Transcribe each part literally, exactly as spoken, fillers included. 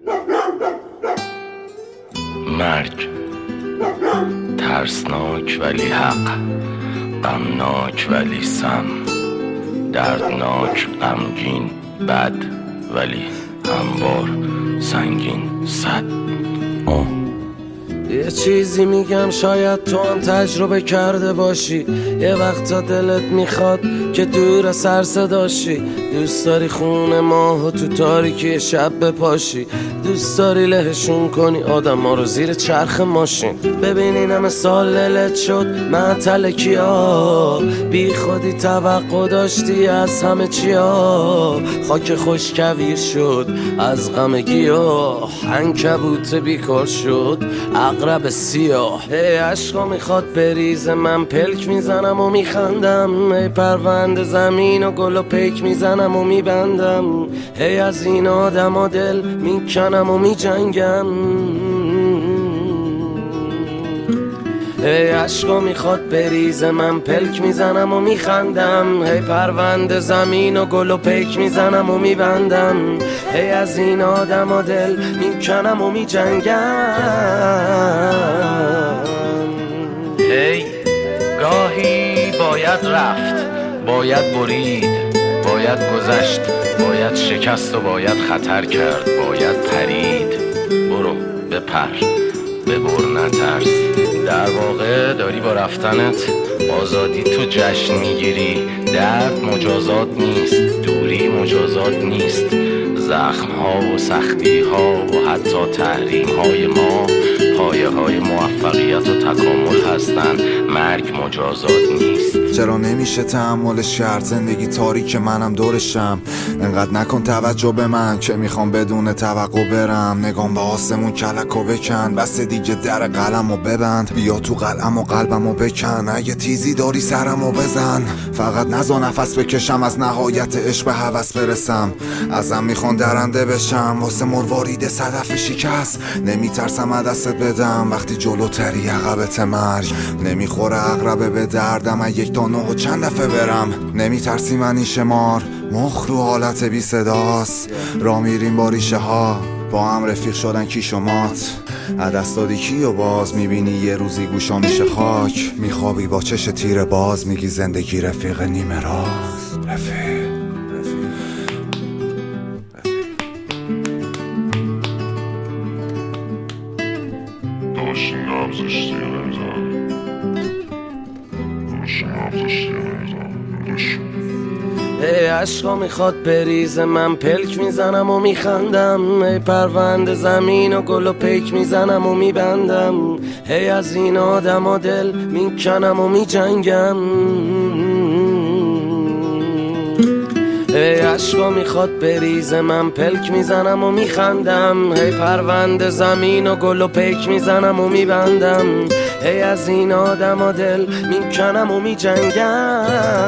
مرگ ترسناک ولی حق، غمناک ولی سم، دردناک غمگین بد، ولی هموار سنگین صد. آه یه چیزی میگم شاید تو هم تجربه کرده باشی. یه وقتا دلت میخواد که دور سر صداشی، دوست داری خونه ماهو تو تاریکی شب بپاشی، دوست داری لهشون کنی آدم ها رو زیر چرخ ماشین. ببینین همه سال للت شد معطل کیا، بی خودی توقع داشتی از همه چیا، خاک خوش کویر شد از غم گیاه، عنکبوت بیکار شد عقرب سیاه. هی عشقا میخواد بریزه من پلک میزنم و میخندم، هی پرونده زمین و گل و پیک میزنم و میبندم، هی از این آدم و دل میکنم و میجنگم. هی عشقا میخواد بریزه من پلک میزنم و میخندم، هی پرونده زمین و گل و پیک میزنم و میبندم، هی از این آدم و دل میکنم و میجنگم. هی گاهی باید رفت، باید برید، باید گذشت، باید شکست و باید خطر کرد، باید پرید. برو بپر ببر نترس، در واقع داری با رفتنت آزادی تو جشن میگیری. درد مجازات نیست، دوری مجازات نیست، زخم ها و سختی ها و حتی تحریم های ما پایه های موفقیت و تکامل هستن. مرگ مجازات نیست. چرا نمیشه تحملش کرد؟ زندگی تاریک منم دورشم، انقدر نکن توجه به من که میخوام بدون توقع برم. نگام به آسمون کلکو بکن، بس دیگه در قلمو ببند، بیا تو قلم و قلبمو بکن، اگه تیزی داری سرمو بزن، فقط نزا نفس بکشم از نهایت عشق به هوس برسم. ازم میخوان درنده بشم واسه مروارید صدف شکست، نمیترسم از دستت بدم وقتی جلوتری عقبت مرگ. نمیخوره عقربه به دردم از یک تا نه و چند دفعه برم، نمیترسی منی شمار مخ رو حالت بی صداست. را میریم با ریشه ها با هم رفیق شدن کی شمات، عدست دادی کی و باز میبینی یه روزی گوشا میشه خاک. میخوابی با چش تیر باز میگی زندگی رفیق نیمه راست. رفیق داشتی نبزشتی نمیزن، داشتی نبزشتی نمیزن. ای عشقا میخواد بریزه من پلک میزنم و میخندم، ای پرونده زمین و گل و پیک میزنم و میبندم، هی از این آدم و دل میکنم و میجنگم. ای عشقا میخواد بریزه من پلک میزنم و میخندم، هی پرونده زمین و گل و پیک میزنم و میبندم، هی از این آدم و دل میکنم و میجنگم.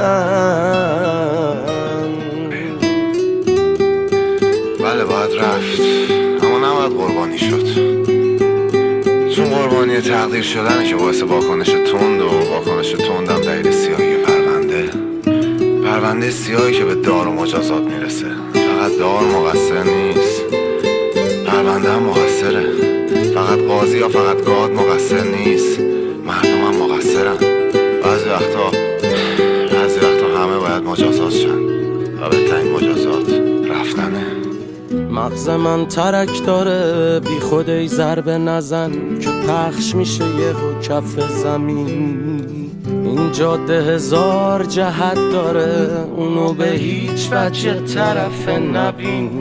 بله باید رفت اما نباید قربانی شد، چون قربانی تقدیر شدنه که باعث واکنش تند و واکنش تندم دلیل سیاهی پرونده. پرونده سیاهی که به دار و مجازات میرسه. فقط دار مقصر نیست، پرونده هم مقصره. فقط قاضی یا فقط گاد مقصر نیست، مردم هم مقصرن. بعضی وقتا بعضی وقتا همه باید مجازات شن و بهترین مجازات رفتنه. مغز من ترک داره بی خود ای ضربه نزن که پخش میشه یه رو کف زمین. این جاده هزار جهت داره اونو به هیچ وجه طرف نبین.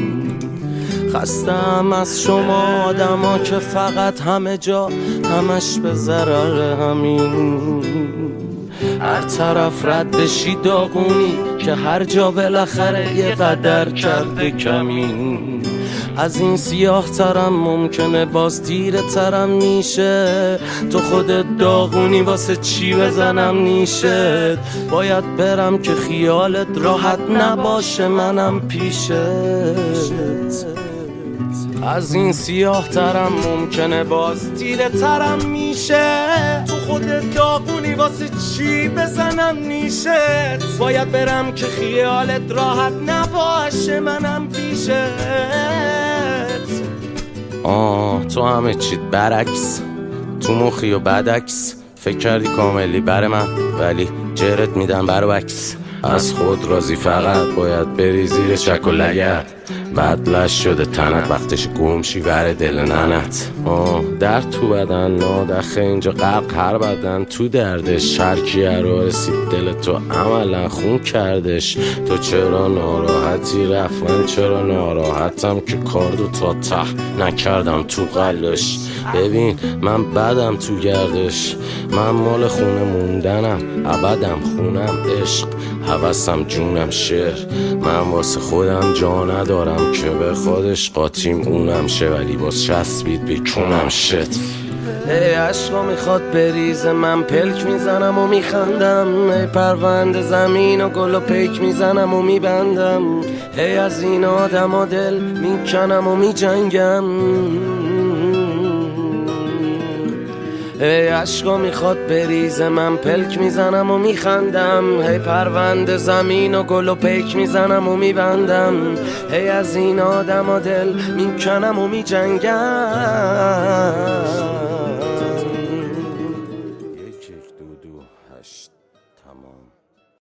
خستم از شما آدما که فقط همه جا همش به ضرر همین. هر طرف رد بشی داغونی که هر جا بالاخره یه قدر کرده کمین. از این سیاه ترم ممکنه باز تیره ترم میشه، تو خودت داغونی واسه چی بزنم نیشت. باید برم که خیالت راحت نباشه منم پیشت. از این سیاه ترم ممکنه باز تیره ترم میشه، تو خودت داغونی واسه چی بزنم نیشت. باید برم که خیالت راحت نباشه منم پیشت. آه تو همه چیت برعکس، تو مخی و بدعکس، فکر کردی کاملی بر من ولی جرت میدم بر بکس. از خود راضی فقط باید بری زیر چک و لگت، بدلش شده تنت وقتش گمشی ور دل ننت. آه در تو بدن نادخه اینجا غرق هر بدن تو دردش، هر کیه رو رسید دل تو عملا خون کردش. تو چرا ناراحتی رفت من چرا ناراحتم که کاردو تا ته نکردم تو قلش. ببین من بدم تو گردش، من مال خونه موندنم ابدم خونم عشق هوسم جونم شعر. من واسه خودم جا ندارم که به خودش قاطیم اونم شه، ولی باز چسبید بیکونم شت. ای عشقا میخواد بریزه من پلک میزنم و میخندم، ای پرونده زمین و گل و پیک میزنم و میبندم، ای از این آدم و دل میکنم و میجنگم. ای عشقا میخواد بریزه من پلک میزنم و میخندم، هی پرونده زمین و گل و پیک میزنم و میبندم، هی از این آدم و دل میکنم و میجنگم.